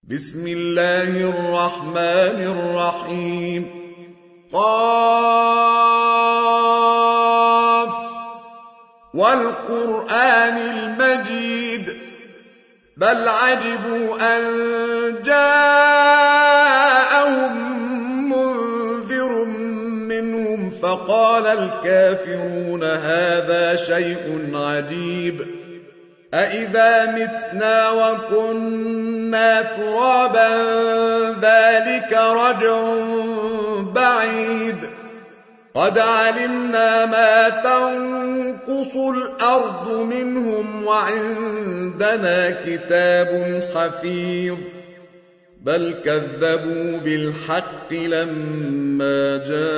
بسم الله الرحمن الرحيم قاف والقرآن المجيد بل عجبوا أن جاءهم منذر منهم فقال الكافرون هذا شيء عجيب أإذا متنا وكنا ترابا ذلك رجع بعيد قد علمنا ما تنقص الأرض منهم وعندنا كتاب حفيظ بل كذبوا بالحق لما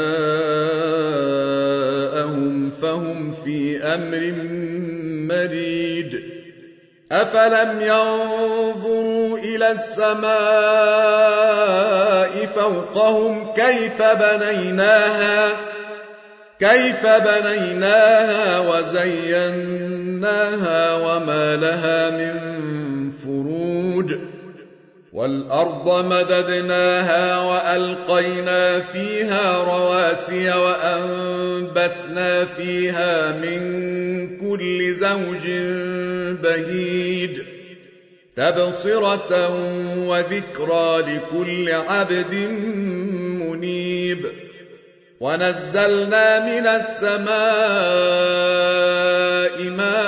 جاءهم فهم في أمر مريج أفلم ينظروا إلى السماء فوقهم كيف بنيناها وزيناها وما لها من فروج والأرض مددناها وألقينا فيها رواسي وأنبتنا فيها من كل زوج بهيج تبصرة وذكرى لكل عبد منيب ونزلنا من السماء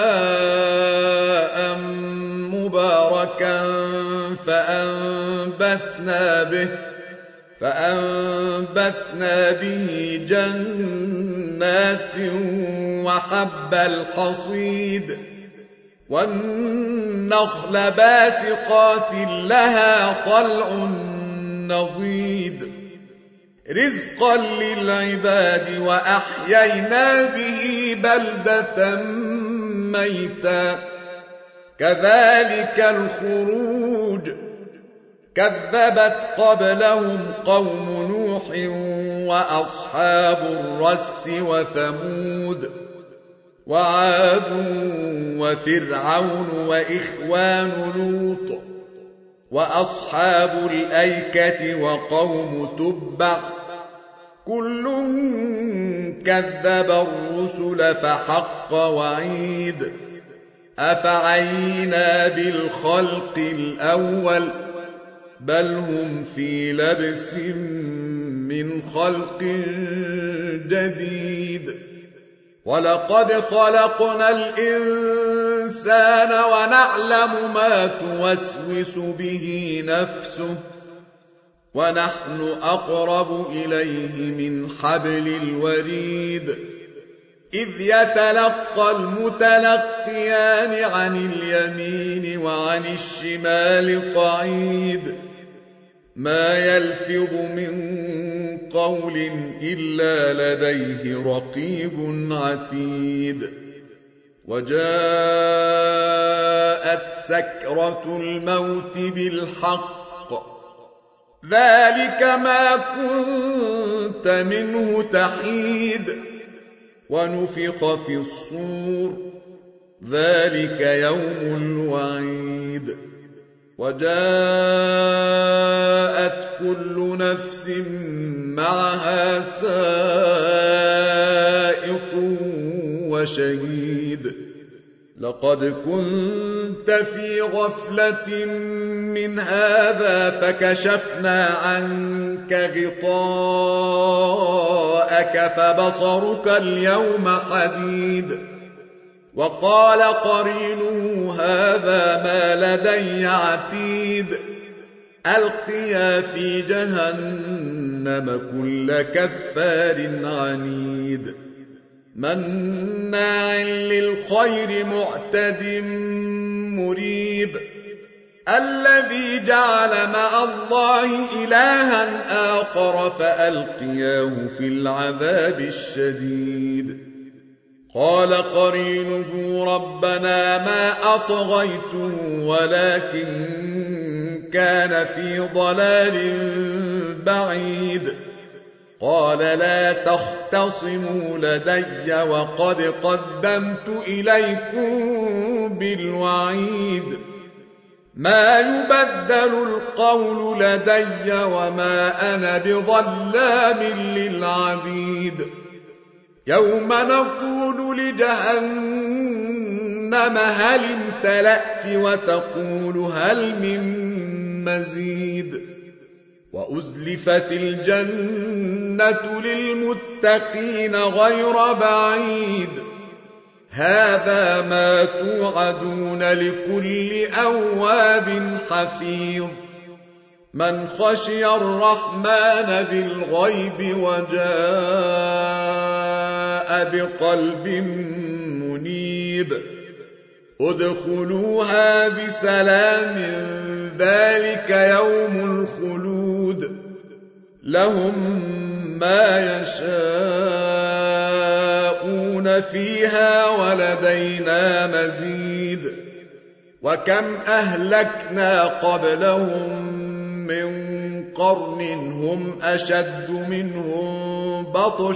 ماء مباركا فأنبتنا به جنات وحب الحصيد والنخل باسقات لها طلع نضيد رزقا للعباد وأحيينا به بلدة ميتا كذلك الخروج كذبت قبلهم قوم نوح وأصحاب الرس وثمود وعاد وفرعون وإخوان لوط وأصحاب الأيكة وقوم تبع كل كذب الرسل فحق وعيد أفعينا بالخلق الأول بل هم في لبس من خلق جديد ولقد خلقنا الإنسان ونعلم ما توسوس به نفسه ونحن أقرب إليه من حبل الوريد إذ يتلقى المتلقيان عن اليمين وعن الشمال قعيد ما يلفظ من قول إلا لديه رقيب عتيد وجاءت سكرة الموت بالحق ذلك ما كنت منه تحيد ونفخ في الصور ذلك يوم الوعيد وجاءت كل نفس معها سائق وشهيد لقد كنت في غفلة من هذا فكشفنا عنك غطاءك فبصرك اليوم حديد وقال قرينه هذا ما لدي عتيد ألقيا في جهنم كل كفار عنيد مناع للخير معتد مريب الذي جعل مع الله إلها آخر فألقياه في العذاب الشديد قال قرينه ربنا ما أطغيته ولكن كان في ضلال بعيد قال لا تختصموا لدي وقد قدمت إليكم بالوعيد ما يبدل القول لدي وما أنا بظلام للعبيد يوم نقول لجهنم هل امتلأت وتقول هل من مزيد وأزلفت الجنة للمتقين غير بعيد هذا ما توعدون لكل أواب حفيظ من خشي الرحمن بالغيب وجاء بقلب منيب ادخلوها بسلام ذلك يوم الخلود لهم ما يشاءون فيها ولدينا مزيد وكم أهلكنا قبلهم من قرن هم أشد منهم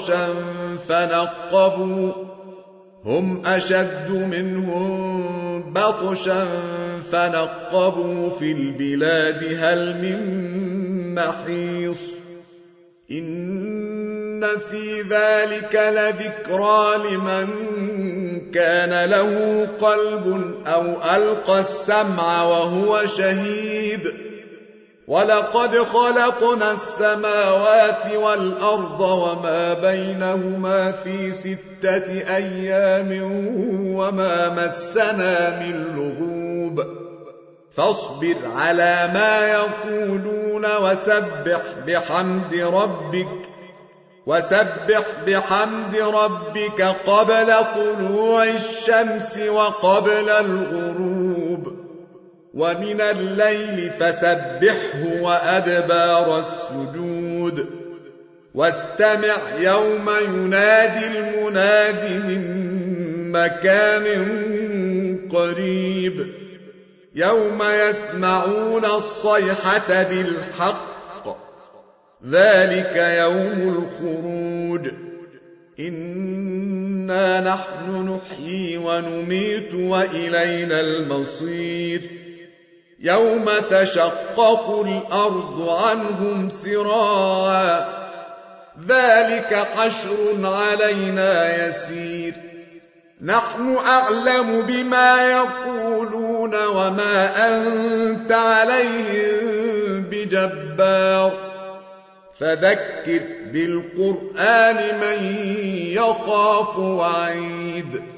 بطشا فنقبوا في البلاد هل من محيص إن في ذلك لذكرى لمن كان له قلب أو ألقى السمع وهو شهيد ولقد خلقنا السماوات والأرض وما بينهما في 6 أيام وما مسنا من لغوب فاصبر على ما يقولون وسبح بحمد ربك قبل طلوع الشمس وقبل الغروب ومن الليل فسبحه وأدبار السجود واستمع يوم ينادي المناد من مكان قريب يوم يسمعون الصيحة بالحق ذلك يوم الخروج إنا نحن نحيي ونميت وإلينا المصير يوم تشقق الأرض عنهم سراعا ذلك حشر علينا يسير نحن أعلم بما يقولون وما أنت عليهم بجبار فذكر بالقرآن من يخاف وعيد